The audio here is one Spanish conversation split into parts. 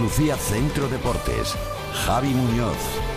Andalucía Centro Deportes. Javi Muñoz.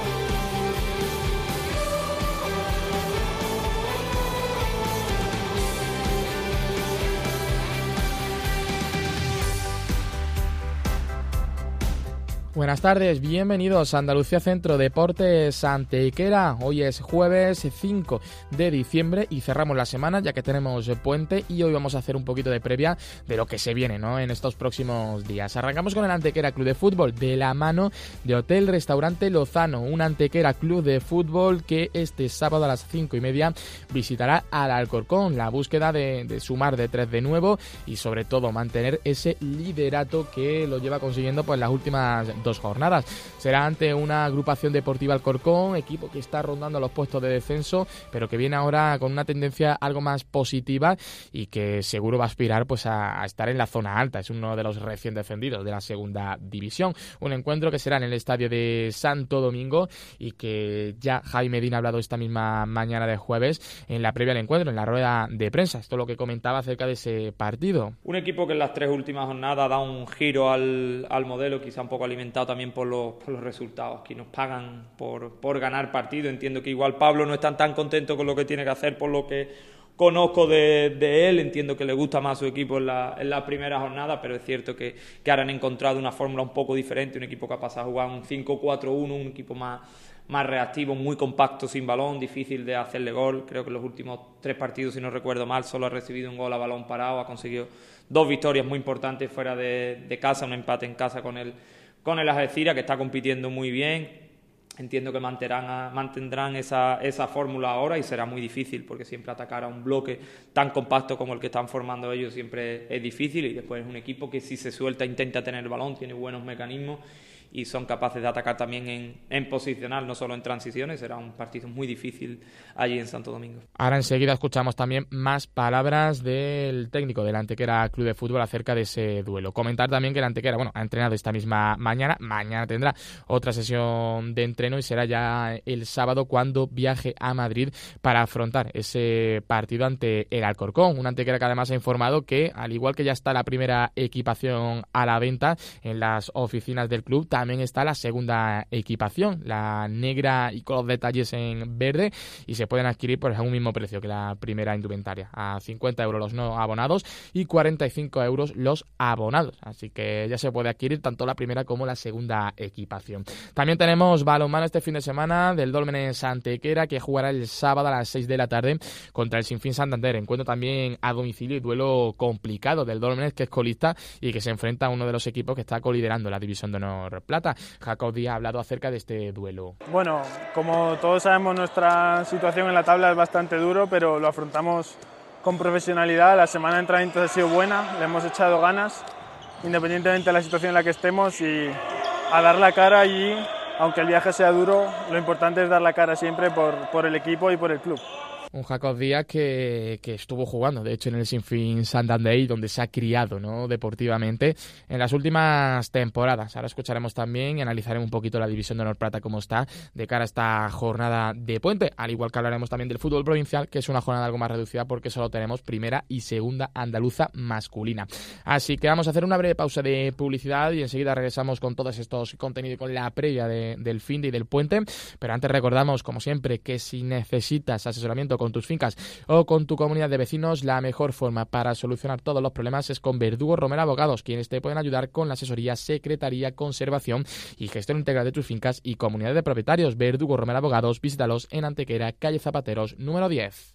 Buenas tardes, bienvenidos a Andalucía Centro Deportes Antequera. Hoy es jueves 5 de diciembre y cerramos la semana ya que tenemos puente y hoy vamos a hacer un poquito de previa de lo que se viene, ¿no?, en estos próximos días. Arrancamos con el Antequera Club de Fútbol de la mano de Hotel Restaurante Lozano, un Antequera Club de Fútbol que este sábado a las 5:30 visitará al Alcorcón. La búsqueda de sumar de 3 de nuevo y sobre todo mantener ese liderato que lo lleva consiguiendo pues las últimas 2 jornadas. Será ante una agrupación deportiva Alcorcón, equipo que está rondando los puestos de descenso, pero que viene ahora con una tendencia algo más positiva y que seguro va a aspirar pues a estar en la zona alta. Es uno de los recién descendidos de la segunda división. Un encuentro que será en el estadio de Santo Domingo y que ya Javi Medina ha hablado esta misma mañana de jueves en la previa al encuentro, en la rueda de prensa. Esto es lo que comentaba acerca de ese partido. Un equipo que en las 3 últimas jornadas da un giro al modelo, quizá un poco alimentado también por los resultados. Aquí nos pagan por ganar partido. Entiendo que igual Pablo no está tan contento con lo que tiene que hacer, por lo que conozco de él. Entiendo que le gusta más su equipo en la primera jornada, pero es cierto que ahora han encontrado una fórmula un poco diferente, un equipo que ha pasado a jugar un 5-4-1, un equipo más reactivo, muy compacto sin balón, difícil de hacerle gol. Creo que en los últimos 3 partidos, si no recuerdo mal, solo ha recibido un gol a balón parado, ha conseguido 2 victorias muy importantes fuera de casa, un empate en casa con el Algeciras, que está compitiendo muy bien. Entiendo que mantendrán esa fórmula ahora y será muy difícil porque siempre atacar a un bloque tan compacto como el que están formando ellos siempre es difícil, y después es un equipo que si se suelta intenta tener el balón, tiene buenos mecanismos y son capaces de atacar también en posicional, no solo en transiciones. Será un partido muy difícil allí en Santo Domingo. Ahora enseguida escuchamos también más palabras del técnico del Antequera Club de Fútbol acerca de ese duelo. Comentar también que el Antequera, ha entrenado esta misma mañana tendrá otra sesión de entreno y será ya el sábado cuando viaje a Madrid para afrontar ese partido ante el Alcorcón. Un Antequera que además ha informado que, al igual que ya está la primera equipación a la venta en las oficinas del club, también está la segunda equipación, la negra y con los detalles en verde, y se pueden adquirir por un mismo precio que la primera indumentaria, a 50 euros los no abonados y 45 euros los abonados. Así que ya se puede adquirir tanto la primera como la segunda equipación. También tenemos balonmano este fin de semana del Dólmenes Antequera, que jugará el sábado a las 6 de la tarde contra el Sinfín Santander. Encuentro también a domicilio y duelo complicado del Dólmenes, que es colista y que se enfrenta a uno de los equipos que está coliderando la División de Honor Plata. Jacob Díaz ha hablado acerca de este duelo. Bueno, como todos sabemos, nuestra situación en la tabla es bastante duro, pero lo afrontamos con profesionalidad. La semana de entrenamiento ha sido buena, le hemos echado ganas, independientemente de la situación en la que estemos, y a dar la cara allí, aunque el viaje sea duro, lo importante es dar la cara siempre por el equipo y por el club. Un Jacob Díaz que estuvo jugando, de hecho, en el Sinfín Santander, donde se ha criado, ¿no?, deportivamente en las últimas temporadas. Ahora escucharemos también y analizaremos un poquito la División de Honor Plata, cómo está de cara a esta jornada de puente, al igual que hablaremos también del fútbol provincial, que es una jornada algo más reducida porque solo tenemos primera y segunda andaluza masculina. Así que vamos a hacer una breve pausa de publicidad y enseguida regresamos con todos estos contenidos y con la previa del fin de y del puente. Pero antes recordamos, como siempre, que si necesitas asesoramiento con tus fincas o con tu comunidad de vecinos, la mejor forma para solucionar todos los problemas es con Verdugo Romero Abogados, quienes te pueden ayudar con la asesoría, secretaría, conservación y gestión integral de tus fincas y comunidad de propietarios. Verdugo Romero Abogados, visítalos en Antequera, calle Zapateros, número 10.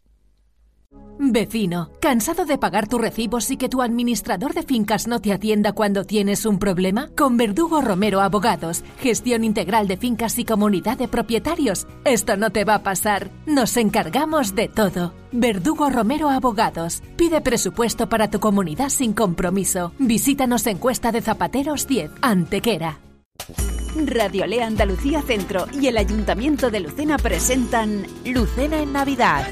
Vecino, ¿cansado de pagar tus recibos y que tu administrador de fincas no te atienda cuando tienes un problema? Con Verdugo Romero Abogados, gestión integral de fincas y comunidad de propietarios. Esto no te va a pasar. Nos encargamos de todo. Verdugo Romero Abogados. Pide presupuesto para tu comunidad sin compromiso. Visítanos en Cuesta de Zapateros 10, Antequera. Radio Lea Andalucía Centro y el Ayuntamiento de Lucena presentan Lucena en Navidad.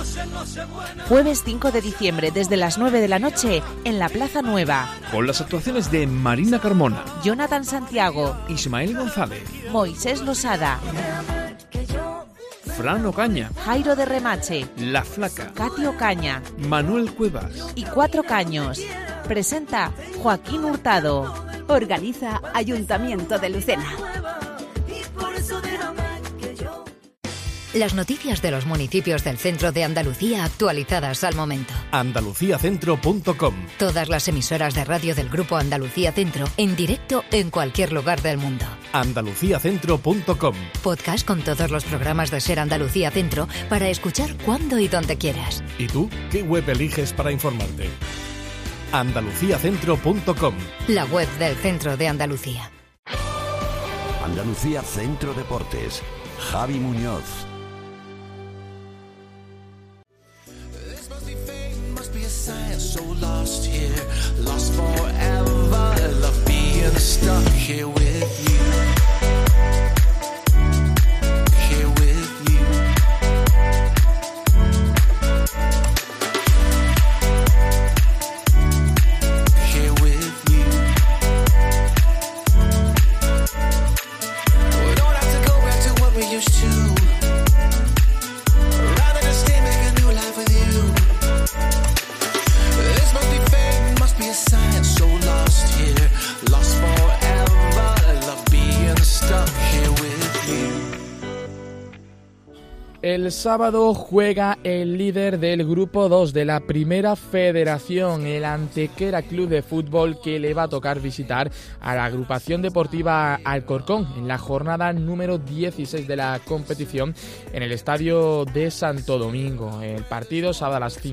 Jueves 5 de diciembre desde las 9 de la noche en la Plaza Nueva. Con las actuaciones de Marina Carmona, Jonathan Santiago, Ismael González, Moisés Losada, Fran Ocaña, Jairo de Remache, La Flaca, Cati Ocaña, Manuel Cuevas y Cuatro Caños. Presenta Joaquín Hurtado. Organiza Ayuntamiento de Lucena. Las noticias de los municipios del centro de Andalucía actualizadas al momento. Andaluciacentro.com. Todas las emisoras de radio del Grupo Andalucía Centro en directo en cualquier lugar del mundo. Andaluciacentro.com. Podcast con todos los programas de Ser Andalucía Centro para escuchar cuando y donde quieras. ¿Y tú qué web eliges para informarte? Andaluciacentro.com. La web del centro de Andalucía. Andalucía Centro Deportes. Javi Muñoz. So lost here, lost forever, love being stuck here with you, here with you. Here with you. We don't have to go back to what we used to. Rather than stay, make a new life with you. This must be fate, must be a sign. So lost here, lost forever. Love being stuck here with you. El sábado juega el líder del grupo 2 de la Primera Federación, el Antequera Club de Fútbol, que le va a tocar visitar a la agrupación deportiva Alcorcón en la jornada número 16 de la competición en el estadio de Santo Domingo. El partido sábado a las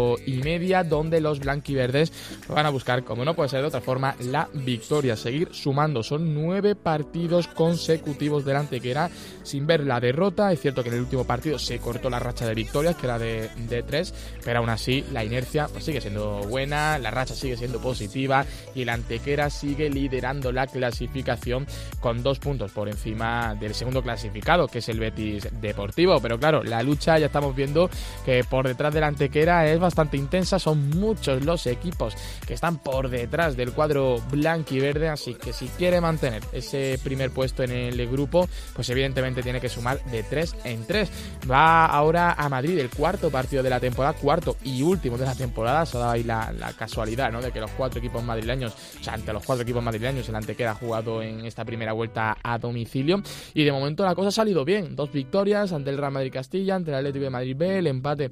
5:30, donde los blanquiverdes van a buscar, como no puede ser de otra forma, la victoria, seguir sumando. Son 9 partidos consecutivos del Antequera sin ver la derrota. Es cierto que en el último partido se cortó la racha de victorias, que era de 3, pero aún así la inercia pues sigue siendo buena, la racha sigue siendo positiva y el Antequera sigue liderando la clasificación con 2 puntos por encima del segundo clasificado, que es el Betis Deportivo. Pero claro, la lucha ya estamos viendo que por detrás del Antequera es bastante intensa, son muchos los equipos que están por detrás del cuadro blanquiverde, así que si quiere mantener ese primer puesto en el grupo, pues evidentemente tiene que sumar de 3 en 3. Va ahora a Madrid, el cuarto partido de la temporada, cuarto y último de la temporada. Se ha dado ahí la casualidad, ¿no?, de que los 4 equipos madrileños, o sea, ante los 4 equipos madrileños, el Antequera ha jugado en esta primera vuelta a domicilio. Y de momento la cosa ha salido bien. 2 victorias ante el Real Madrid Castilla, ante el Atlético de Madrid B, el empate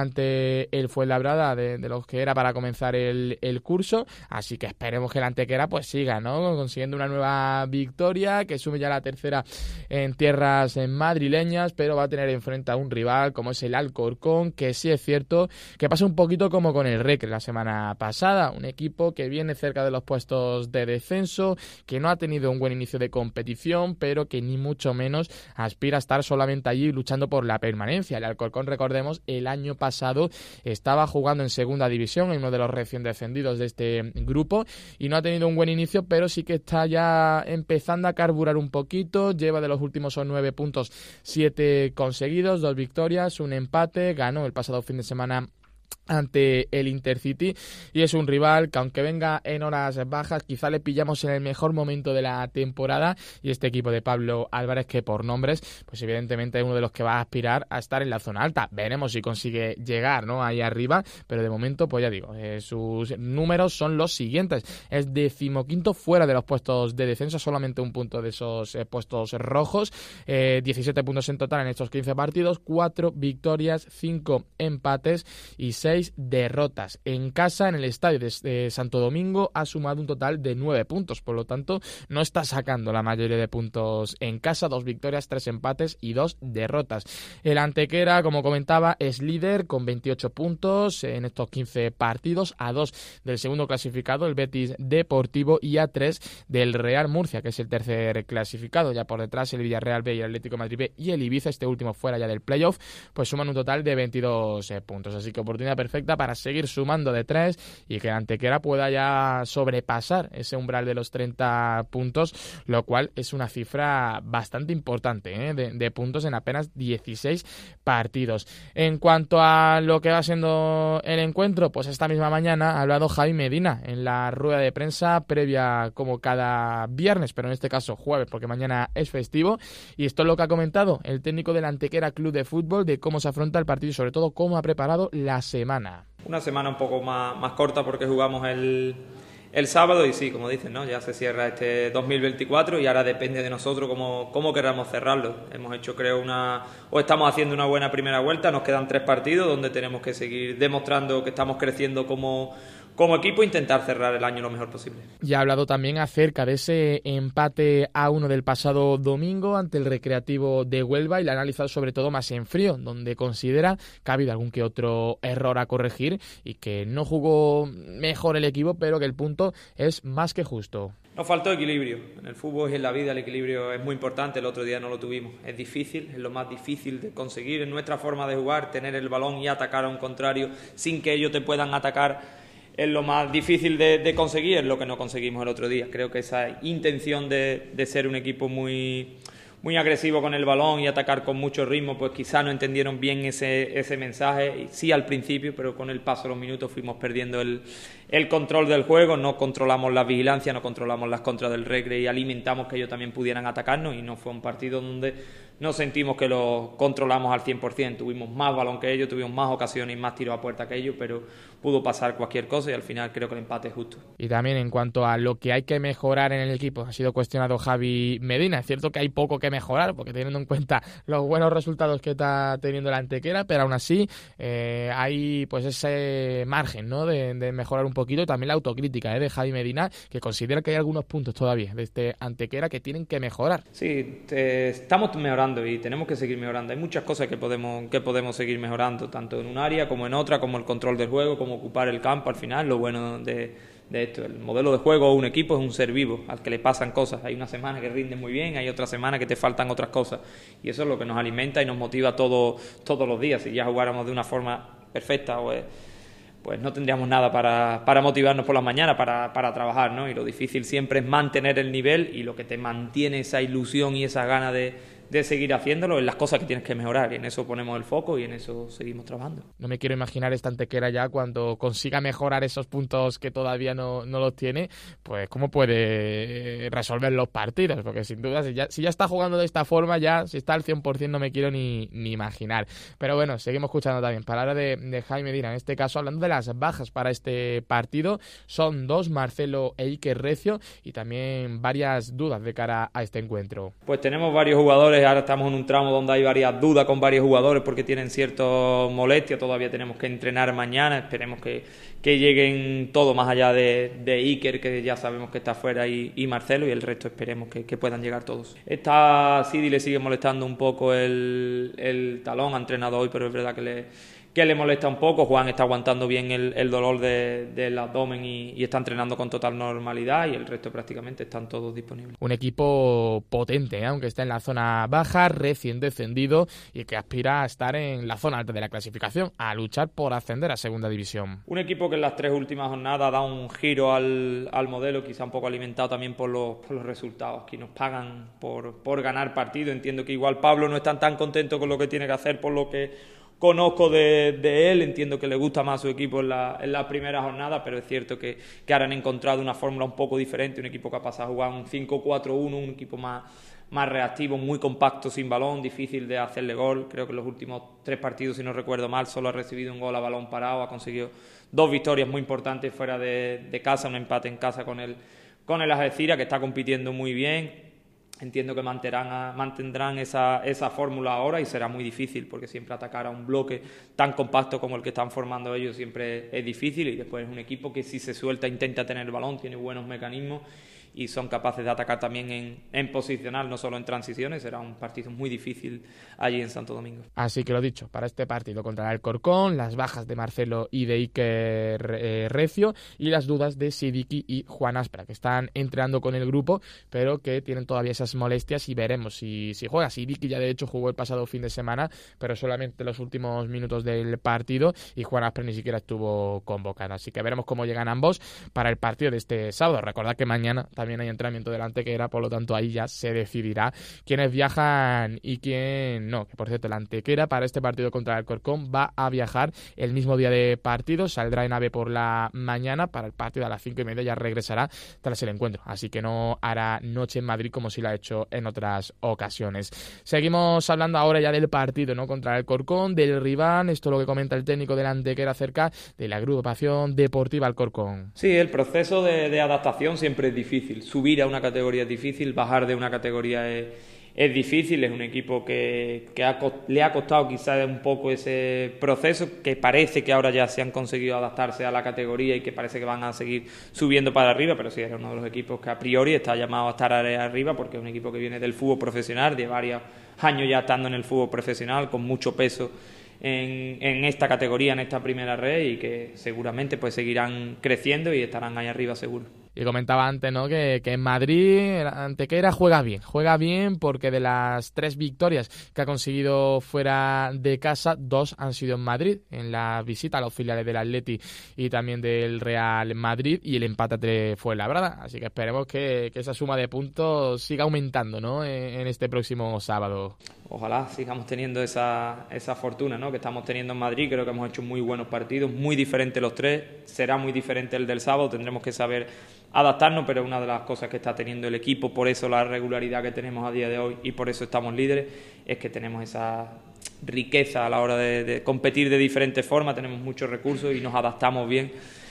ante el Fuenlabrada de los que era para comenzar el curso. Así que esperemos que el Antequera pues siga, ¿no?, consiguiendo una nueva victoria, que sume ya la tercera en tierras madrileñas, pero va a tener enfrente a un rival como es el Alcorcón, que sí es cierto que pasa un poquito como con el Recre la semana pasada, un equipo que viene cerca de los puestos de descenso, que no ha tenido un buen inicio de competición, pero que ni mucho menos aspira a estar solamente allí luchando por la permanencia. El Alcorcón, recordemos, el año pasado estaba jugando en segunda división, en uno de los recién descendidos de este grupo, y no ha tenido un buen inicio, pero sí que está ya empezando a carburar un poquito. Lleva de los últimos 9 puntos 7 conseguidos, 2 victorias, un empate, ganó el pasado fin de semana ante el Intercity, y es un rival que, aunque venga en horas bajas, quizá le pillamos en el mejor momento de la temporada, y este equipo de Pablo Álvarez, que por nombres pues evidentemente es uno de los que va a aspirar a estar en la zona alta. Veremos si consigue llegar, ¿no?, ahí arriba, pero de momento pues ya digo, sus números son los siguientes: es 15º fuera de los puestos de descenso, solamente un punto de esos puestos rojos, 17 puntos en total en estos 15 partidos, 4 victorias, 5 empates y 6 derrotas. En casa, en el estadio de Santo Domingo, ha sumado un total de 9 puntos, por lo tanto no está sacando la mayoría de puntos en casa. 2 victorias, 3 empates y 2 derrotas. El Antequera, como comentaba, es líder con 28 puntos en estos 15 partidos, a 2 del segundo clasificado, el Betis Deportivo, y a 3 del Real Murcia, que es el tercer clasificado. Ya por detrás el Villarreal B y el Atlético de Madrid B y el Ibiza, este último fuera ya del playoff, pues suman un total de 22 puntos. Así que oportunidad perfecta para seguir sumando de 3 y que el Antequera pueda ya sobrepasar ese umbral de los 30 puntos, lo cual es una cifra bastante importante, de puntos en apenas 16 partidos. En cuanto a lo que va siendo el encuentro, pues esta misma mañana ha hablado Javi Medina en la rueda de prensa previa, como cada viernes, pero en este caso jueves, porque mañana es festivo, y esto es lo que ha comentado el técnico del Antequera Club de Fútbol, de cómo se afronta el partido y sobre todo cómo ha preparado la semana. Una semana un poco más corta, porque jugamos el el sábado y sí, como dicen, ¿no? Ya se cierra este 2024 y ahora depende de nosotros cómo queramos cerrarlo. Hemos hecho, creo, estamos haciendo una buena primera vuelta, nos quedan 3 partidos donde tenemos que seguir demostrando que estamos creciendo como equipo e intentar cerrar el año lo mejor posible. Ya ha hablado también acerca de ese empate a 1 del pasado domingo ante el Recreativo de Huelva y lo ha analizado sobre todo más en frío, donde considera que ha habido algún que otro error a corregir y que no jugó mejor el equipo, pero que el punto es más que justo. Nos faltó equilibrio. En el fútbol y en la vida el equilibrio es muy importante. El otro día no lo tuvimos. Es difícil, es lo más difícil de conseguir en nuestra forma de jugar, tener el balón y atacar a un contrario sin que ellos te puedan atacar. Es lo más difícil de conseguir, es lo que no conseguimos el otro día. Creo que esa intención de ser un equipo muy agresivo con el balón y atacar con mucho ritmo, pues quizá no entendieron bien ese mensaje. Sí al principio, pero con el paso de los minutos fuimos perdiendo el control del juego, no controlamos la vigilancia, no controlamos las contras del Recre y alimentamos que ellos también pudieran atacarnos, y no fue un partido donde no sentimos que lo controlamos al 100%. Tuvimos más balón que ellos, tuvimos más ocasiones y más tiros a puerta que ellos, pero pudo pasar cualquier cosa y al final creo que el empate es justo. Y también en cuanto a lo que hay que mejorar en el equipo, ha sido cuestionado Javi Medina. Es cierto que hay poco que mejorar, porque teniendo en cuenta los buenos resultados que está teniendo la Antequera, pero aún así hay pues ese margen, ¿no?, de mejorar un poquito, y también la autocrítica de Javi Medina, que considera que hay algunos puntos todavía de este Antequera que tienen que mejorar. Sí, estamos mejorando y tenemos que seguir mejorando. Hay muchas cosas que podemos seguir mejorando, tanto en un área como en otra, como el control del juego, como ocupar el campo. Al final, lo bueno de esto, el modelo de juego o un equipo es un ser vivo al que le pasan cosas. Hay una semana que rinde muy bien, hay otra semana que te faltan otras cosas, y eso es lo que nos alimenta y nos motiva todos los días. Si ya jugáramos de una forma perfecta, pues no tendríamos nada para motivarnos por las mañanas, para trabajar, ¿no? Y lo difícil siempre es mantener el nivel, y lo que te mantiene esa ilusión y esa gana de seguir haciéndolo en las cosas que tienes que mejorar, y en eso ponemos el foco y en eso seguimos trabajando. No me quiero imaginar esta Antequera ya cuando consiga mejorar esos puntos que todavía no los tiene, pues cómo puede resolver los partidos, porque sin duda si ya está jugando de esta forma, ya si está al 100% no me quiero ni imaginar. Pero bueno, seguimos escuchando también palabras de Jaime Medina, en este caso hablando de las bajas para este partido. Son 2, Marcelo e Iker Recio, y también varias dudas de cara a este encuentro. Pues tenemos varios jugadores. Ahora estamos en un tramo donde hay varias dudas con varios jugadores porque tienen ciertas molestias. Todavía tenemos que entrenar mañana. Esperemos que lleguen todos, más allá de Iker, que ya sabemos que está fuera, y Marcelo, y el resto esperemos que puedan llegar todos. Sidi le sigue molestando un poco el talón, ha entrenado hoy, pero es verdad que le molesta un poco. Juan está aguantando bien el dolor del abdomen y está entrenando con total normalidad, y el resto prácticamente están todos disponibles. Un equipo potente, aunque está en la zona baja, recién descendido, y que aspira a estar en la zona alta de la clasificación, a luchar por ascender a segunda división. Un equipo que en las 3 últimas jornadas ha dado un giro al modelo, quizá un poco alimentado también por los resultados. Aquí nos pagan por ganar partidos. Entiendo que igual Pablo no está tan contento con lo que tiene que hacer, por lo que conozco de él. Entiendo que le gusta más su equipo en la primera jornada, pero es cierto que ahora han encontrado una fórmula un poco diferente, un equipo que ha pasado a jugar un 5-4-1, un equipo más reactivo, muy compacto, sin balón, difícil de hacerle gol. Creo que en los últimos 3 partidos, si no recuerdo mal, solo ha recibido un gol a balón parado, ha conseguido 2 victorias muy importantes fuera de casa, un empate en casa con el Algeciras, que está compitiendo muy bien. Entiendo que mantendrán esa fórmula ahora, y será muy difícil porque siempre atacar a un bloque tan compacto como el que están formando ellos siempre es difícil, y después es un equipo que si se suelta intenta tener el balón, tiene buenos mecanismos y son capaces de atacar también en posicional, no solo en transiciones. Será un partido muy difícil allí en Santo Domingo. Así que lo dicho, para este partido contra el Alcorcón, las bajas de Marcelo y de Iker Recio, y las dudas de Sidiki y Juan Aspra, que están entrenando con el grupo, pero que tienen todavía esas molestias, y veremos si juega. Sidiki ya de hecho jugó el pasado fin de semana, pero solamente los últimos minutos del partido, y Juan Aspra ni siquiera estuvo convocado. Así que veremos cómo llegan ambos para el partido de este sábado. Recordad que mañana también hay entrenamiento del Antequera, por lo tanto ahí ya se decidirá quiénes viajan y quién no. Que por cierto, el Antequera para este partido contra el Alcorcón va a viajar el mismo día de partido, saldrá en AVE por la mañana para el partido a las 5:30, ya regresará tras el encuentro, así que no hará noche en Madrid como si la ha hecho en otras ocasiones. Seguimos hablando ahora ya del partido, ¿no?, contra el Alcorcón, del rival. Esto es lo que comenta el técnico del Antequera acerca de la agrupación deportiva Alcorcón. Sí, el proceso de adaptación siempre es difícil. Subir a una categoría es difícil, bajar de una categoría es difícil. Es un equipo que le ha costado quizás un poco ese proceso, que parece que ahora ya se han conseguido adaptarse a la categoría y que parece que van a seguir subiendo para arriba, pero sí era uno de los equipos que a priori está llamado a estar arriba, porque es un equipo que viene del fútbol profesional, de varios años ya estando en el fútbol profesional, con mucho peso en esta categoría, en esta primera red, y que seguramente pues seguirán creciendo y estarán ahí arriba seguro. Y comentaba antes, ¿no?, que en Madrid el Antequera juega bien porque de las 3 victorias que ha conseguido fuera de casa, 2 han sido en Madrid, en la visita a los filiales del Atleti y también del Real Madrid, y el empate ante Fuenlabrada. Así que esperemos que esa suma de puntos siga aumentando, ¿no?, en este próximo sábado. Ojalá sigamos teniendo esa fortuna, ¿no?, que estamos teniendo en Madrid. Creo que hemos hecho muy buenos partidos, muy diferentes los 3. Será muy diferente el del sábado, tendremos que saber adaptarnos, pero una de las cosas que está teniendo el equipo, por eso la regularidad que tenemos a día de hoy y por eso estamos líderes, es que tenemos esa riqueza a la hora de competir de diferentes formas, tenemos muchos recursos y nos adaptamos bien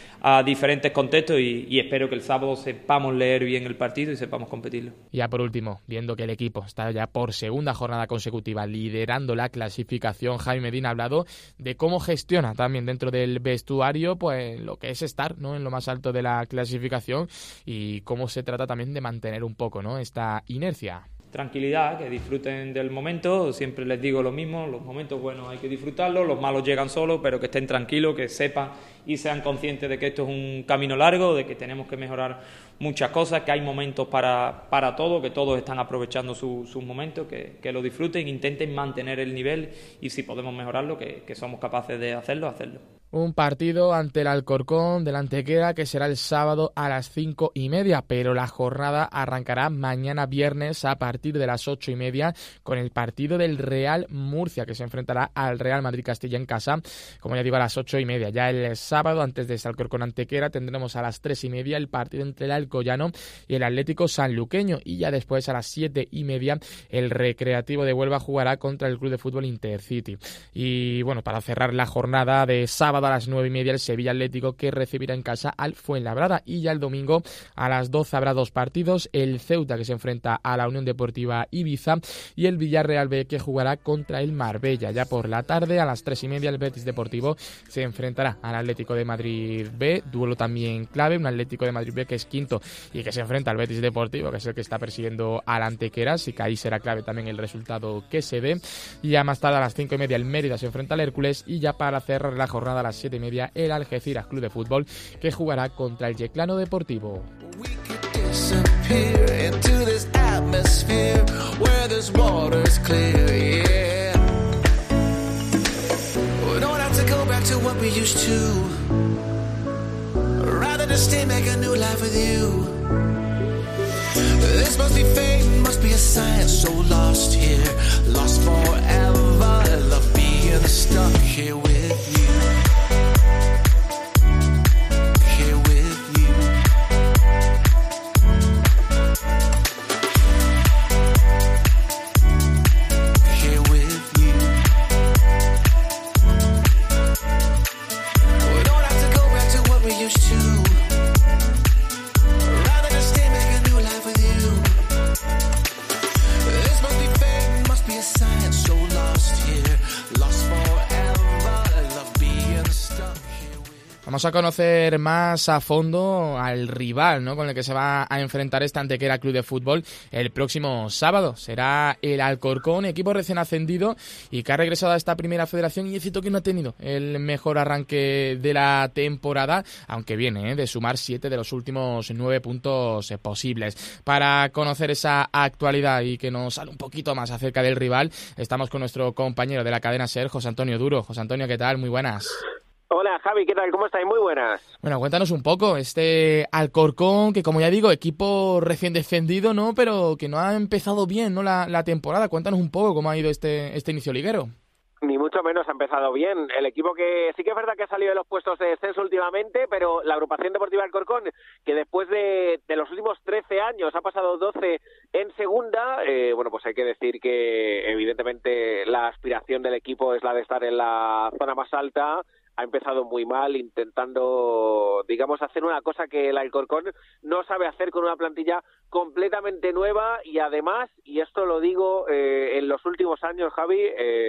a diferentes contextos, y espero que el sábado sepamos leer bien el partido y sepamos competirlo. Y ya por último, viendo que el equipo está ya por segunda jornada consecutiva liderando la clasificación, Jaime Medina ha hablado de cómo gestiona también dentro del vestuario pues lo que es estar, ¿no?, en lo más alto de la clasificación, y cómo se trata también de mantener un poco, ¿no?, esta inercia. Tranquilidad, que disfruten del momento. Siempre les digo lo mismo, los momentos buenos hay que disfrutarlos, los malos llegan solos, pero que estén tranquilos, que sepan y sean conscientes de que esto es un camino largo, de que tenemos que mejorar muchas cosas, que hay momentos para todo, que todos están aprovechando sus momentos, que lo disfruten, intenten mantener el nivel, y si podemos mejorarlo, que somos capaces de hacerlo. Un partido ante el Alcorcón del Antequera que será el sábado a las 5:30, pero la jornada arrancará mañana viernes a partir de las 8:30 con el partido del Real Murcia, que se enfrentará al Real Madrid Castilla en casa, como ya digo, a las 8:30. Ya el sábado, antes de ese Alcorcón Antequera, tendremos a las 3:30 el partido entre el Alcoyano y el Atlético Sanluqueño, y ya después a las 7:30 el Recreativo de Huelva jugará contra el Club de Fútbol Intercity. Y bueno, para cerrar la jornada de sábado a las 9:30 el Sevilla Atlético, que recibirá en casa al Fuenlabrada, y ya el domingo a las 12 habrá 2 partidos, el Ceuta, que se enfrenta a la Unión Deportiva Ibiza, y el Villarreal B, que jugará contra el Marbella. Ya por la tarde a las 3:30 el Betis Deportivo se enfrentará al Atlético de Madrid B, duelo también clave, un Atlético de Madrid B que es quinto y que se enfrenta al Betis Deportivo, que es el que está persiguiendo al Antequera, así que ahí será clave también el resultado que se dé. Y ya más tarde a las 5:30 el Mérida se enfrenta al Hércules, y ya para cerrar la jornada a las 7:30 el Algeciras Club de Fútbol, que jugará contra el Yeclano Deportivo. This must be fate, must be a sign. So lost here, lost forever. Love being stuck here with you. Here with you. Here with you. We don't have to go back to what we used to. Vamos a conocer más a fondo al rival, ¿no?, con el que se va a enfrentar este Antequera Club de Fútbol el próximo sábado. Será el Alcorcón, equipo recién ascendido y que ha regresado a esta primera federación, y es cierto que no ha tenido el mejor arranque de la temporada, aunque viene de sumar 7 de los últimos 9 puntos posibles. Para conocer esa actualidad y que nos hable un poquito más acerca del rival, estamos con nuestro compañero de la cadena SER, José Antonio Duro. José Antonio, ¿qué tal? Muy buenas. Hola Javi, ¿qué tal? ¿Cómo estáis? Muy buenas. Bueno, cuéntanos un poco, este Alcorcón, que como ya digo, equipo recién descendido, ¿no?, pero que no ha empezado bien, ¿no?, la temporada. Cuéntanos un poco cómo ha ido este inicio liguero. Ni mucho menos ha empezado bien. El equipo que sí que es verdad que ha salido de los puestos de descenso últimamente, pero la agrupación deportiva Alcorcón, que después de los últimos 13 años ha pasado 12 en segunda, hay que decir que evidentemente la aspiración del equipo es la de estar en la zona más alta. Ha empezado muy mal, intentando, digamos, hacer una cosa que el Alcorcón no sabe hacer con una plantilla completamente nueva y además, y esto lo digo en los últimos años, Javi,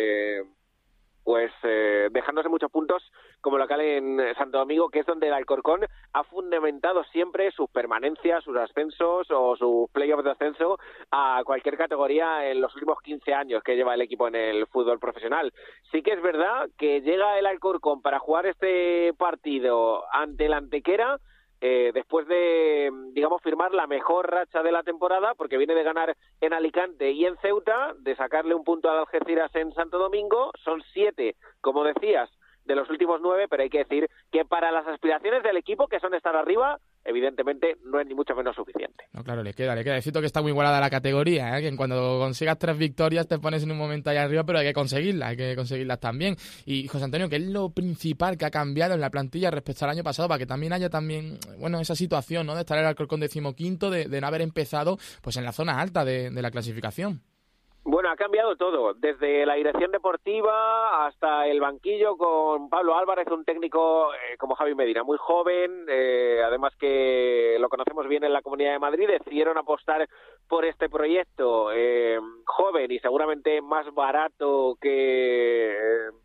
dejándose muchos puntos como local en Santo Domingo, que es donde el Alcorcón ha fundamentado siempre sus permanencias, sus ascensos o sus playoffs de ascenso a cualquier categoría en los últimos 15 años que lleva el equipo en el fútbol profesional. Sí que es verdad que llega el Alcorcón para jugar este partido ante el Antequera, después de, digamos, firmar la mejor racha de la temporada, porque viene de ganar en Alicante y en Ceuta, de sacarle un punto al Algeciras en Santo Domingo. Son 7, como decías, de los últimos 9, pero hay que decir que para las aspiraciones del equipo, que son estar arriba, evidentemente no es ni mucho menos suficiente. No, claro, le queda. Es cierto que está muy igualada la categoría, que cuando consigas 3 victorias te pones en un momento ahí arriba, pero hay que conseguirlas también. Y José Antonio, ¿qué es lo principal que ha cambiado en la plantilla respecto al año pasado para que también haya esa situación, ¿no?, de estar el Alcorcón 15º, de no haber empezado pues en la zona alta de la clasificación? Bueno, ha cambiado todo, desde la dirección deportiva hasta el banquillo, con Pablo Álvarez, un técnico como Javi Medina, muy joven, además que lo conocemos bien en la Comunidad de Madrid. Decidieron apostar por este proyecto joven y seguramente más barato que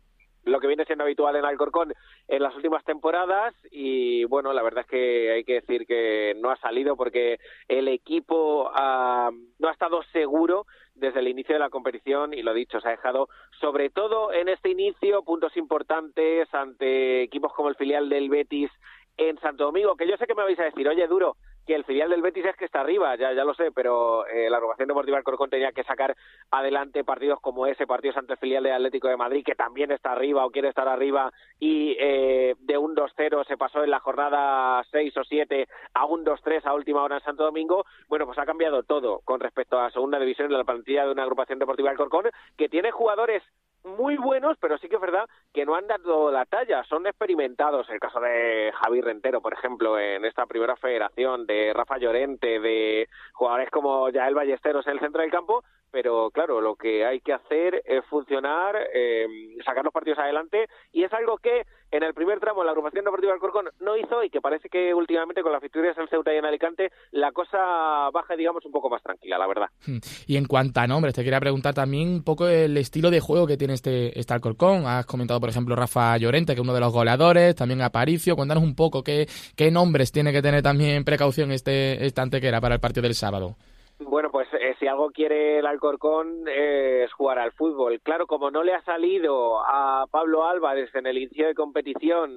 lo que viene siendo habitual en Alcorcón en las últimas temporadas, y bueno, la verdad es que hay que decir que no ha salido porque el equipo no ha estado seguro desde el inicio de la competición, y lo dicho, se ha dejado, sobre todo en este inicio, puntos importantes ante equipos como el filial del Betis en Santo Domingo, que yo sé que me vais a decir, oye, Duro, que el filial del Betis es que está arriba, ya lo sé, pero la Agrupación Deportiva Alcorcón tenía que sacar adelante partidos como ese, partidos ante el filial del Atlético de Madrid, que también está arriba o quiere estar arriba, y de un 2-0 se pasó en la jornada 6 o 7 a un 2-3 a última hora en Santo Domingo. Bueno, pues ha cambiado todo con respecto a la segunda división de la plantilla de una Agrupación Deportiva Alcorcón, que tiene jugadores muy buenos, pero sí que es verdad que no han dado la talla, son experimentados. El caso de Javi Rentero, por ejemplo, en esta primera federación, de Rafa Llorente, de jugadores como Yael Ballesteros en el centro del campo, pero claro, lo que hay que hacer es funcionar, sacar los partidos adelante, y es algo que en el primer tramo la Agrupación Deportiva Alcorcón no hizo, y que parece que últimamente con las victorias en Ceuta y en Alicante la cosa baja, digamos, un poco más tranquila, la verdad. Y en cuanto a nombres, te quería preguntar también un poco el estilo de juego que tiene este Alcorcón. Has comentado, por ejemplo, Rafa Llorente, que es uno de los goleadores, también Aparicio. Cuéntanos un poco qué nombres tiene que tener también precaución esta Antequera para el partido del sábado. Bueno, pues si algo quiere el Alcorcón es jugar al fútbol. Claro, como no le ha salido a Pablo Álvarez en el inicio de competición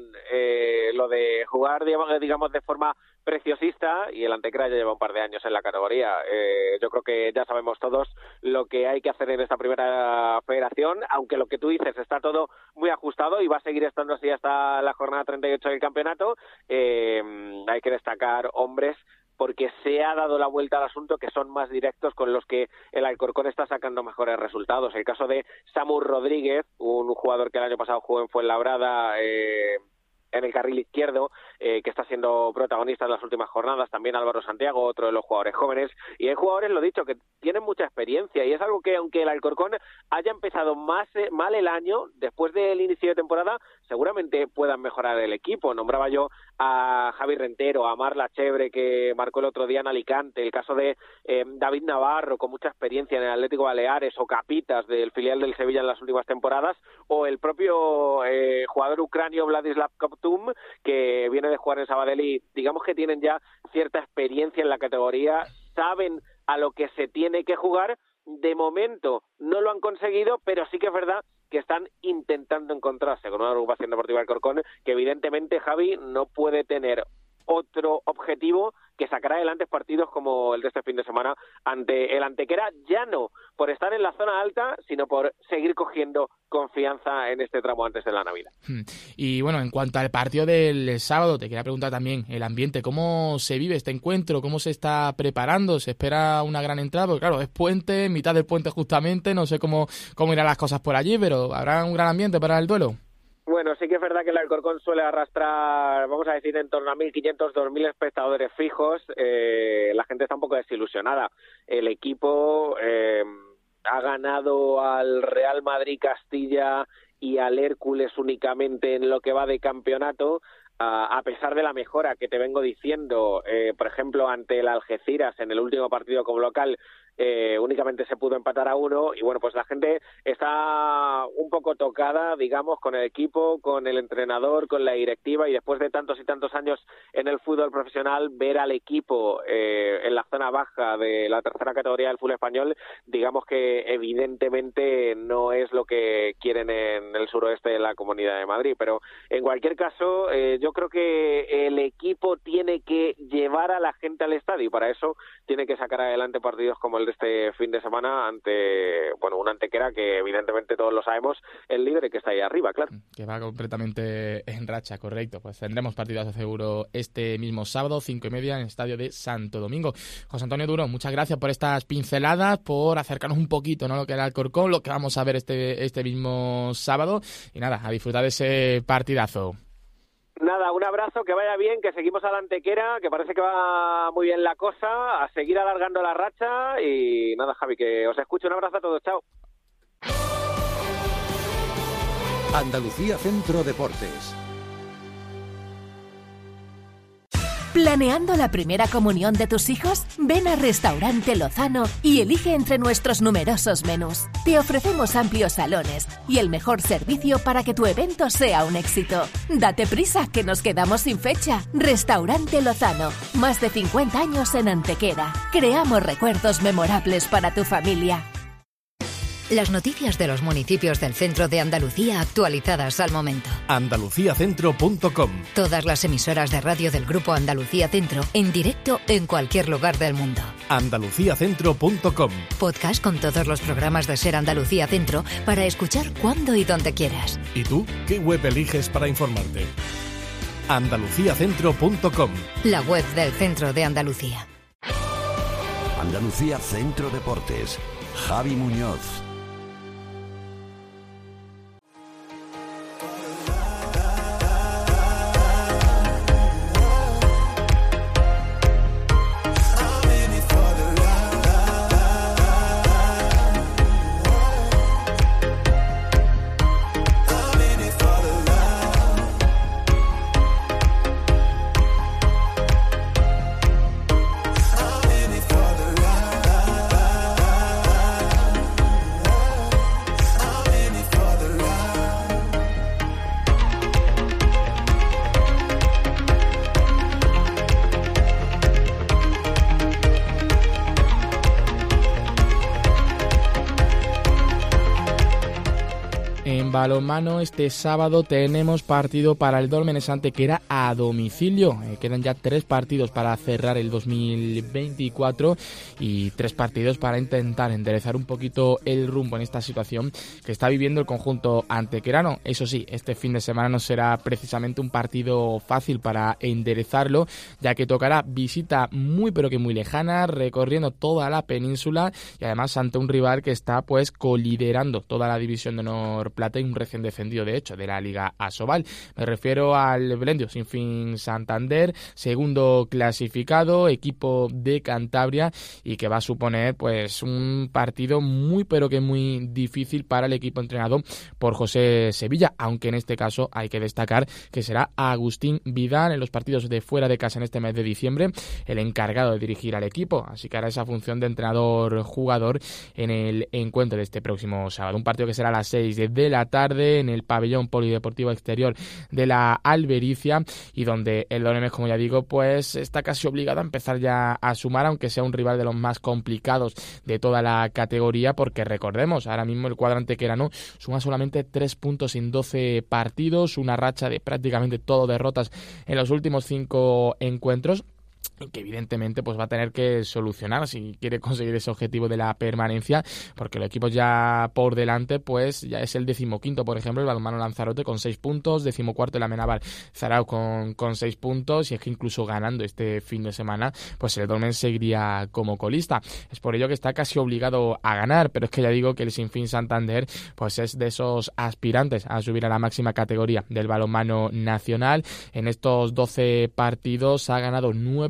lo de jugar, digamos, de forma preciosista, y el Antequera ya lleva un par de años en la categoría, yo creo que ya sabemos todos lo que hay que hacer en esta primera federación, aunque lo que tú dices está todo muy ajustado y va a seguir estando así hasta la jornada 38 del campeonato. Hay que destacar hombres, porque se ha dado la vuelta al asunto, que son más directos, con los que el Alcorcón está sacando mejores resultados. El caso de Samu Rodríguez, un jugador que el año pasado jugó en Fuenlabrada en el carril izquierdo, que está siendo protagonista en las últimas jornadas. También Álvaro Santiago, otro de los jugadores jóvenes, y hay jugadores, lo dicho, que tienen mucha experiencia, y es algo que, aunque el Alcorcón haya empezado mal el año, después del inicio de temporada seguramente puedan mejorar el equipo. Nombraba yo a Javi Rentero, a Marla Chebre, que marcó el otro día en Alicante, el caso de David Navarro, con mucha experiencia en el Atlético Baleares, o Capitas, del filial del Sevilla en las últimas temporadas, o el propio jugador ucranio Vladislav Koptum, que viene de jugar en Sabadell, y digamos que tienen ya cierta experiencia en la categoría, saben a lo que se tiene que jugar. De momento no lo han conseguido, pero sí que es verdad que están intentando encontrarse con una Agrupación Deportiva Alcorcón que evidentemente, Javi, no puede tener otro objetivo que sacar adelante partidos como el de este fin de semana ante el Antequera, ya no por estar en la zona alta, sino por seguir cogiendo confianza en este tramo antes de la Navidad. Y bueno, en cuanto al partido del sábado, te quería preguntar también el ambiente, ¿cómo se vive este encuentro? ¿Cómo se está preparando? ¿Se espera una gran entrada? Porque claro, es puente, mitad del puente justamente, no sé cómo irán las cosas por allí, pero ¿habrá un gran ambiente para el duelo? Bueno, sí que es verdad que el Alcorcón suele arrastrar, vamos a decir, en torno a 1.500, 2.000 espectadores fijos. La gente está un poco desilusionada. El equipo ha ganado al Real Madrid Castilla y al Hércules únicamente en lo que va de campeonato, a pesar de la mejora que te vengo diciendo, por ejemplo, ante el Algeciras en el último partido como local, únicamente se pudo empatar a 1 y bueno, pues la gente está un poco tocada, digamos, con el equipo, con el entrenador, con la directiva, y después de tantos y tantos años en el fútbol profesional, ver al equipo en la zona baja de la tercera categoría del fútbol español, digamos que evidentemente no es lo que quieren en el suroeste de la Comunidad de Madrid, pero en cualquier caso yo creo que el equipo tiene que llevar a la gente al estadio y para eso tiene que sacar adelante partidos como el de este fin de semana ante, bueno, un Antequera que evidentemente todos lo sabemos, el líder y que está ahí arriba, claro. Que va completamente en racha, correcto. Pues tendremos partidazo seguro este mismo sábado, 5:30, en el estadio de Santo Domingo. José Antonio Duro, muchas gracias por estas pinceladas, por acercarnos un poquito, ¿no?, lo que era Alcorcón, lo que vamos a ver este mismo sábado. Y nada, a disfrutar de ese partidazo. Nada, un abrazo, que vaya bien, que seguimos a la Antequera, que parece que va muy bien la cosa, a seguir alargando la racha y nada, Javi, que os escucho. Un abrazo a todos, chao. Andalucía Centro Deportes. ¿Planeando la primera comunión de tus hijos? Ven a Restaurante Lozano y elige entre nuestros numerosos menús. Te ofrecemos amplios salones y el mejor servicio para que tu evento sea un éxito. Date prisa, que nos quedamos sin fecha. Restaurante Lozano, más de 50 años en Antequera. Creamos recuerdos memorables para tu familia. Las noticias de los municipios del centro de Andalucía actualizadas al momento. Andaluciacentro.com. Todas las emisoras de radio del Grupo Andalucía Centro en directo en cualquier lugar del mundo. Andaluciacentro.com. Podcast con todos los programas de Ser Andalucía Centro para escuchar cuando y donde quieras. ¿Y tú qué web eliges para informarte? Andaluciacentro.com. La web del Centro de Andalucía. Andalucía Centro Deportes. Javi Muñoz. En balonmano este sábado tenemos partido para el Dólmenes Antequera a domicilio. Quedan ya 3 partidos para cerrar el 2024 y 3 partidos para intentar enderezar un poquito el rumbo en esta situación que está viviendo el conjunto antequerano. Eso sí, este fin de semana no será precisamente un partido fácil para enderezarlo, ya que tocará visita muy pero que muy lejana, recorriendo toda la península y además ante un rival que está pues coliderando toda la división de honor plata y un recién defendido de hecho de la Liga Asobal. Me refiero al Blendio Sinfín Santander, segundo clasificado, equipo de Cantabria, y que va a suponer pues un partido muy pero que muy difícil para el equipo entrenado por José Sevilla, aunque en este caso hay que destacar que será Agustín Vidal en los partidos de fuera de casa en este mes de diciembre el encargado de dirigir al equipo, así que hará esa función de entrenador-jugador en el encuentro de este próximo sábado, un partido que será a las 6 de la tarde en el pabellón polideportivo exterior de la Albericia, y donde el Dólmenes, como ya digo, pues está casi obligado a empezar ya a sumar, aunque sea un rival de los más complicados de toda la categoría, porque recordemos, ahora mismo el cuadro antequerano suma solamente 3 puntos en 12 partidos, una racha de prácticamente todo derrotas en los últimos 5 encuentros, que evidentemente pues va a tener que solucionar si quiere conseguir ese objetivo de la permanencia, porque el equipo ya por delante pues ya es el 15º, por ejemplo, el Balonmano Lanzarote con 6 puntos, 14º el Amenábar Zarauz con 6 puntos, y es que incluso ganando este fin de semana pues el Dolmen seguiría como colista. Es por ello que está casi obligado a ganar, pero es que ya digo que el Sinfín Santander pues es de esos aspirantes a subir a la máxima categoría del balonmano nacional. En estos 12 partidos ha ganado 9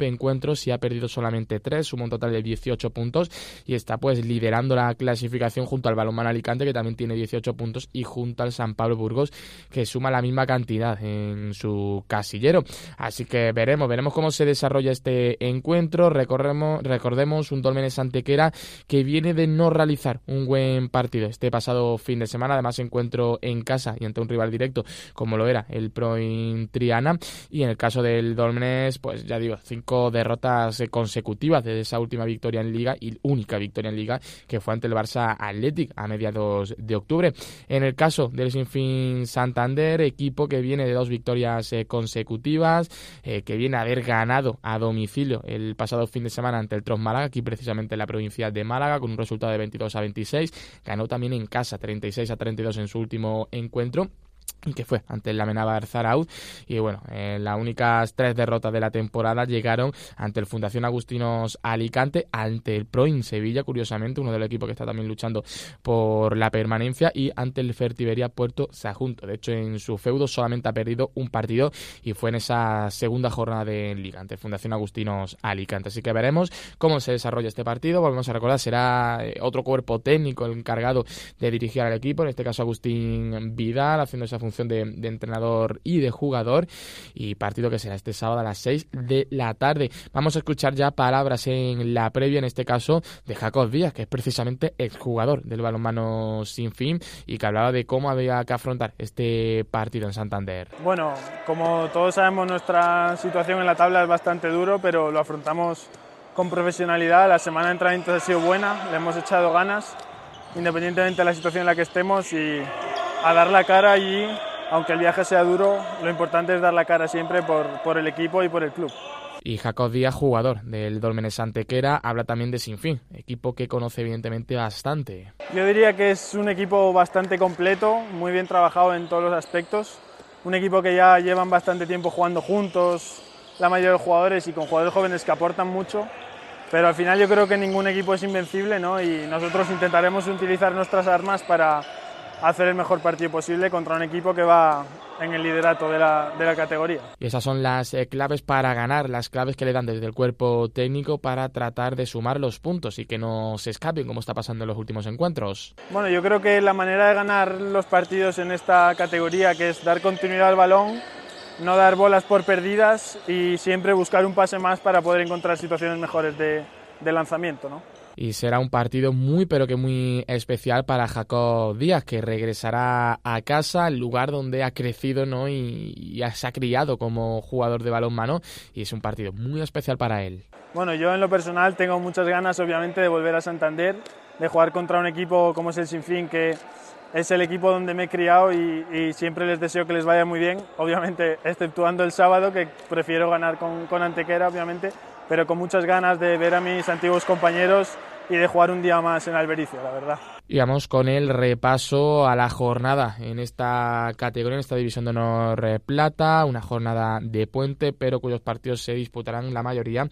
9 encuentros y ha perdido solamente 3, suma un total de 18 puntos y está pues liderando la clasificación junto al Balonmano Alicante, que también tiene 18 puntos, y junto al San Pablo Burgos, que suma la misma cantidad en su casillero. Así que veremos cómo se desarrolla este encuentro. Recordemos un Dólmenes Antequera que viene de no realizar un buen partido este pasado fin de semana, además encuentro en casa y ante un rival directo como lo era el Proin Triana, y en el caso del Dólmenes, pues ya digo, 5 derrotas consecutivas desde esa última victoria en Liga, y única victoria en Liga, que fue ante el Barça Athletic a mediados de octubre. En el caso del Sinfín Santander, equipo que viene de 2 victorias consecutivas, que viene a haber ganado a domicilio el pasado fin de semana ante el Tros Málaga, aquí precisamente en la provincia de Málaga, con un resultado de 22-26, ganó también en casa 36-32 en su último encuentro, que fue ante el Amenábar Zarauz, y bueno, las únicas 3 derrotas de la temporada llegaron ante el Fundación Agustinos Alicante, ante el Proin Sevilla, curiosamente, uno de los equipos que está también luchando por la permanencia, y ante el Fertiberia Puerto Sagunto. De hecho, en su feudo solamente ha perdido un partido y fue en esa segunda jornada de Liga ante el Fundación Agustinos Alicante. Así que veremos cómo se desarrolla este partido. Volvemos a recordar, será otro cuerpo técnico el encargado de dirigir al equipo, en este caso Agustín Vidal, haciendo esa función de entrenador y de jugador, y partido que será este sábado a las 6 de la tarde. Vamos a escuchar ya palabras en la previa, en este caso de Jacob Díaz, que es precisamente exjugador del Balonmano Sinfín y que hablaba de cómo había que afrontar este partido en Santander. Bueno, como todos sabemos, nuestra situación en la tabla es bastante duro, pero lo afrontamos con profesionalidad. La semana de entrenamientos ha sido buena, le hemos echado ganas independientemente de la situación en la que estemos, y a dar la cara allí, aunque el viaje sea duro, lo importante es dar la cara siempre por el equipo y por el club. Y Jacob Díaz, jugador del Dólmenes Antequera, habla también de Sinfín, equipo que conoce evidentemente bastante. Yo diría que es un equipo bastante completo, muy bien trabajado en todos los aspectos, un equipo que ya llevan bastante tiempo jugando juntos, la mayoría de los jugadores, y con jugadores jóvenes que aportan mucho, pero al final yo creo que ningún equipo es invencible, ¿no? Y nosotros intentaremos utilizar nuestras armas para hacer el mejor partido posible contra un equipo que va en el liderato de la categoría. Y esas son las claves para ganar, las claves que le dan desde el cuerpo técnico para tratar de sumar los puntos y que no se escapen, como está pasando en los últimos encuentros. Bueno, yo creo que la manera de ganar los partidos en esta categoría, que es dar continuidad al balón, no dar bolas por perdidas y siempre buscar un pase más para poder encontrar situaciones mejores de lanzamiento, ¿no? Y será un partido muy pero que muy especial para Jacob Díaz, que regresará a casa, el lugar donde ha crecido, ¿no? y se ha criado como jugador de balonmano, y es un partido muy especial para él. Bueno, yo en lo personal tengo muchas ganas, obviamente, de volver a Santander, de jugar contra un equipo como es el Sinfín, que es el equipo donde me he criado, y siempre les deseo que les vaya muy bien, obviamente exceptuando el sábado, que prefiero ganar con Antequera, obviamente, pero con muchas ganas de ver a mis antiguos compañeros y de jugar un día más en Albericio, la verdad. Y vamos con el repaso a la jornada en esta categoría, en esta división de honor plata, una jornada de puente, pero cuyos partidos se disputarán la mayoría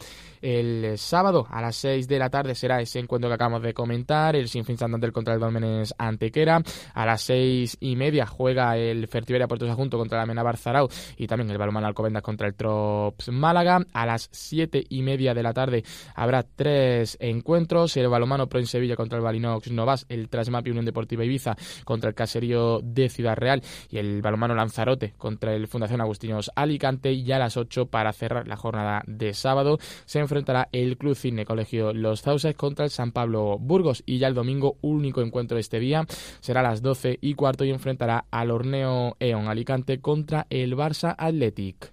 el sábado a las 6 de la tarde. Será ese encuentro que acabamos de comentar, el Sinfín Santander contra el Dólmenes Antequera. A las 6:30 juega el Fertiberia Puerto Sagunto contra la Amenábar Zarauz, y también el Balonmano Alcobendas contra el Trops Málaga. A las 7:30 de la tarde habrá 3 encuentros: el Balonmano Proin Sevilla contra el Balinox Novas, el Trasmapi Unión Deportiva Ibiza contra el Caserío de Ciudad Real, y el Balonmano Lanzarote contra el Fundación Agustinos Alicante. Y a las 8, para cerrar la jornada de sábado, se enfrentará el Club Cine Colegio Los Sauces contra el San Pablo Burgos, y ya el domingo, único encuentro de este día, será a las 12:15 y enfrentará al Horneo Eon Alicante contra el Barça Athletic.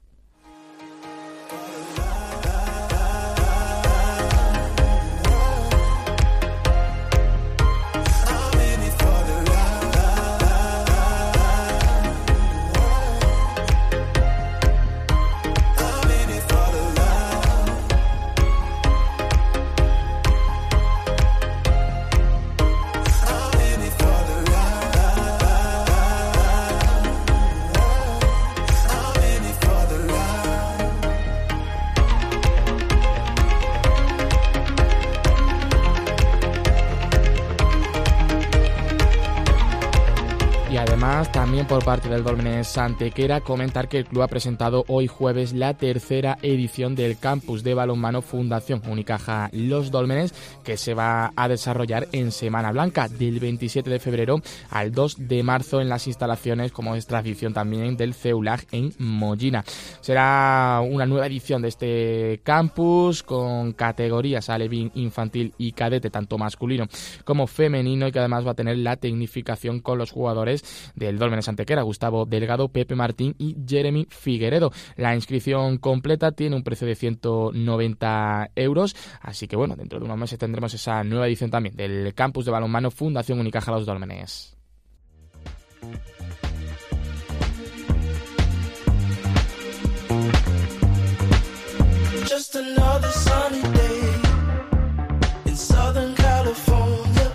además, también por parte del Dólmenes Antequera, comentar que el club ha presentado hoy jueves la tercera edición del campus de balonmano Fundación Unicaja Los Dólmenes, que se va a desarrollar en Semana Blanca, del 27 de febrero al 2 de marzo en las instalaciones, como es tradición también, del CEULAG en Mollina. Será una nueva edición de este campus con categorías alevín, infantil y cadete, tanto masculino como femenino, y que además va a tener la tecnificación con los jugadores del Dólmenes Antequera, Gustavo Delgado, Pepe Martín y Jeremy Figueredo. La inscripción completa tiene un precio de 190 euros, así que bueno, dentro de unos meses tendremos esa nueva edición también del campus de balonmano Fundación Unicaja Los Dólmenes. Just another sunny day in Southern California.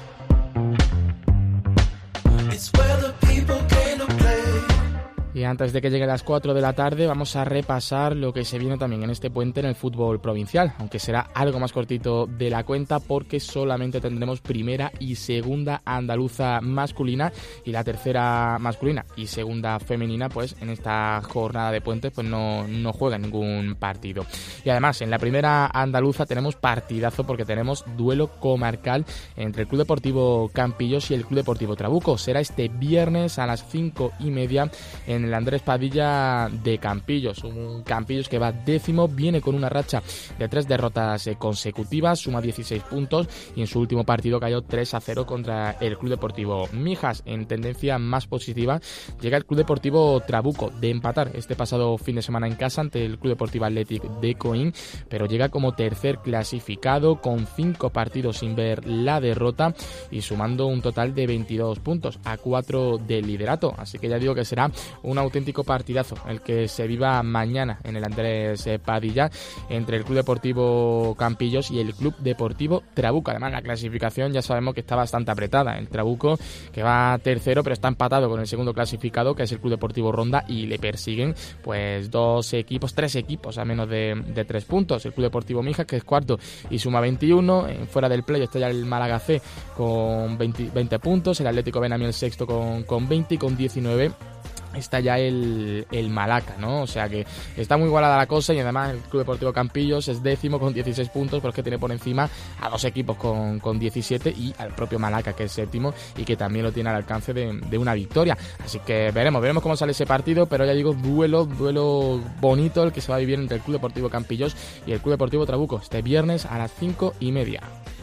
It's where the people came to play. Y antes de que llegue a las 4 de la tarde vamos a repasar lo que se viene también en este puente en el fútbol provincial, aunque será algo más cortito de la cuenta porque solamente tendremos primera y segunda andaluza masculina, y la tercera masculina y segunda femenina pues en esta jornada de puentes pues no juegan ningún partido. Y además en la primera andaluza tenemos partidazo porque tenemos duelo comarcal entre el Club Deportivo Campillos y el Club Deportivo Trabuco. Será este viernes a las 5:30 en el Andrés Padilla de Campillos. Un Campillos que va décimo, viene con una racha de 3 derrotas consecutivas, suma 16 puntos y en su último partido cayó 3-0 contra el Club Deportivo Mijas. En tendencia más positiva llega el Club Deportivo Trabuco de empatar este pasado fin de semana en casa ante el Club Deportivo Athletic de Coín, pero llega como tercer clasificado con 5 partidos sin ver la derrota y sumando un total de 22 puntos a 4 del liderato. Así que ya digo que será un auténtico partidazo el que se viva mañana en el Andrés Padilla entre el Club Deportivo Campillos y el Club Deportivo Trabuco. Además la clasificación ya sabemos que está bastante apretada. El Trabuco que va tercero pero está empatado con el segundo clasificado, que es el Club Deportivo Ronda, y le persiguen pues 3 equipos a menos de 3 puntos. El Club Deportivo Mijas, que es cuarto y suma 21, fuera del play está ya el Málaga C con 20 puntos, el Atlético Benamiel sexto con 20 y con 19 está ya el Malaca, ¿no? O sea que está muy igualada la cosa, y además el Club Deportivo Campillos es décimo con 16 puntos, pero es que tiene por encima a 2 equipos con 17 y al propio Malaca, que es séptimo y que también lo tiene al alcance de una victoria. Así que veremos cómo sale ese partido, pero ya digo, duelo bonito el que se va a vivir entre el Club Deportivo Campillos y el Club Deportivo Trabuco este viernes a las 5:30.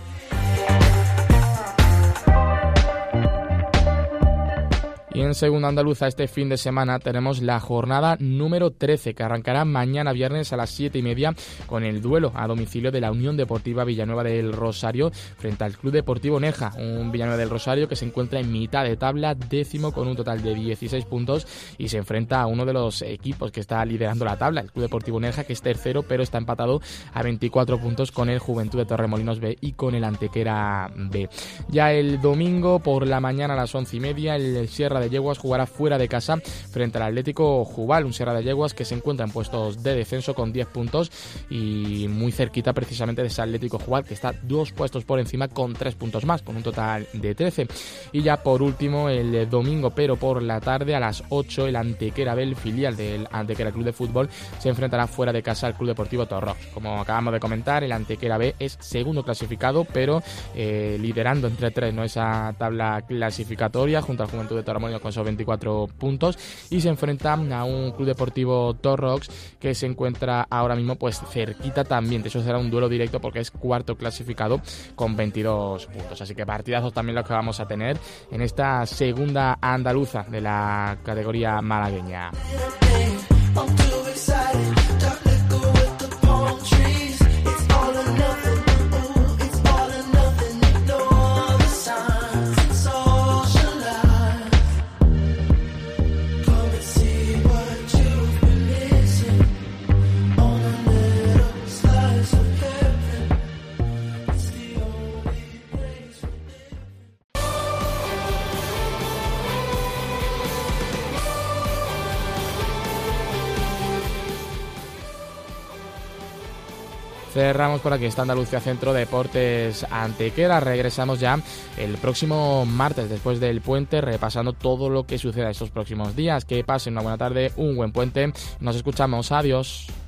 Y en segunda andaluza este fin de semana tenemos la jornada número 13, que arrancará mañana viernes a las 7:30 con el duelo a domicilio de la Unión Deportiva Villanueva del Rosario frente al Club Deportivo Neja, un Villanueva del Rosario que se encuentra en mitad de tabla, décimo con un total de 16 puntos, y se enfrenta a uno de los equipos que está liderando la tabla, el Club Deportivo Neja, que es tercero pero está empatado a 24 puntos con el Juventud de Torremolinos B y con el Antequera B. Ya el domingo por la mañana a las 11:30 el Sierra de Yeguas jugará fuera de casa frente al Atlético Jubal, un Sierra de Yeguas que se encuentra en puestos de descenso con 10 puntos y muy cerquita precisamente de ese Atlético Jubal que está 2 puestos por encima con 3 puntos más, con un total de 13. Y ya por último el domingo pero por la tarde a las 8 el Antequera B, el filial del Antequera Club de Fútbol, se enfrentará fuera de casa al Club Deportivo Torrox. Como acabamos de comentar, el Antequera B es segundo clasificado pero liderando entre 3, ¿no?, esa tabla clasificatoria junto al Juventud de Torremolinos con esos 24 puntos, y se enfrenta a un Club Deportivo Torrox que se encuentra ahora mismo pues cerquita también. De eso será un duelo directo porque es cuarto clasificado con 22 puntos. Así que partidazos también los que vamos a tener en esta segunda andaluza de la categoría malagueña. Cerramos por aquí esta Andalucía Centro Deportes Antequera. Regresamos ya el próximo martes después del puente, repasando todo lo que suceda estos próximos días. Que pasen una buena tarde, un buen puente. Nos escuchamos. Adiós.